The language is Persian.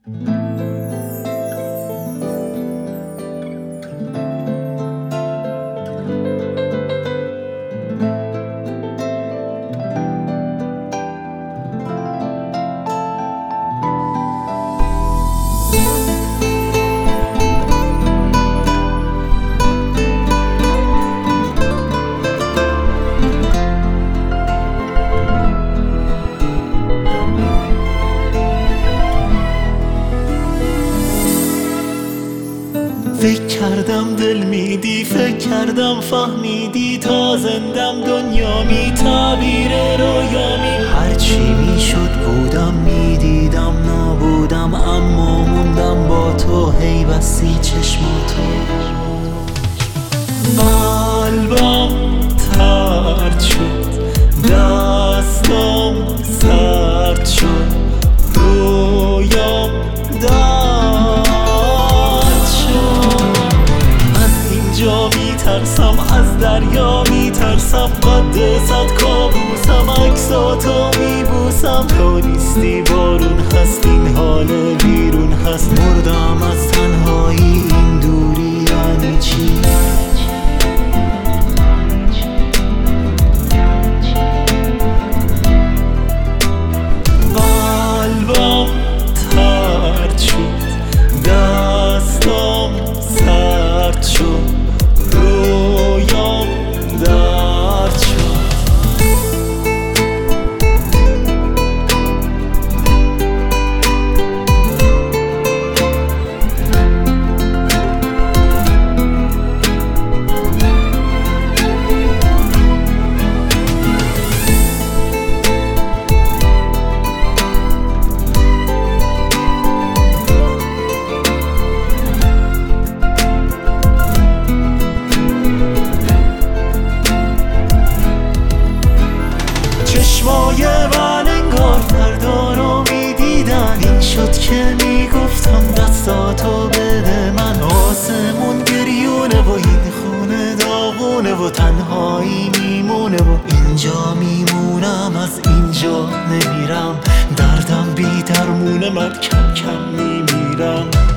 فکر کردم دل میدی، فکر کردم فهمیدی، تا زندم دنیامی، تعبیر رویامی. هرچی میشد بودم، میدیدم نبودم، اما موندم با تو، هی بستی چشماتو. قلبم ترد شد، دستم سرد شد، رویام میترسم، از دریا میترسم، قد صد کابوسم، عکساتو میبوسم. تو نیستی بارون هست، این حال بیرون هست، مردم از تنهایی، این دوری یعنی چی؟ قلبم ترد شد، دستم سرد شد، رویام درد شد. چشمای من انگار فردا رو میدیدن، این شد که میگفتم دستاتو بده من. آسمون گریونه و این خونه داغونه و تنهایی میمونه و اینجا میمونم، از اینجا نمیرم، دردم بی درمونه، من کم کم میمیرم.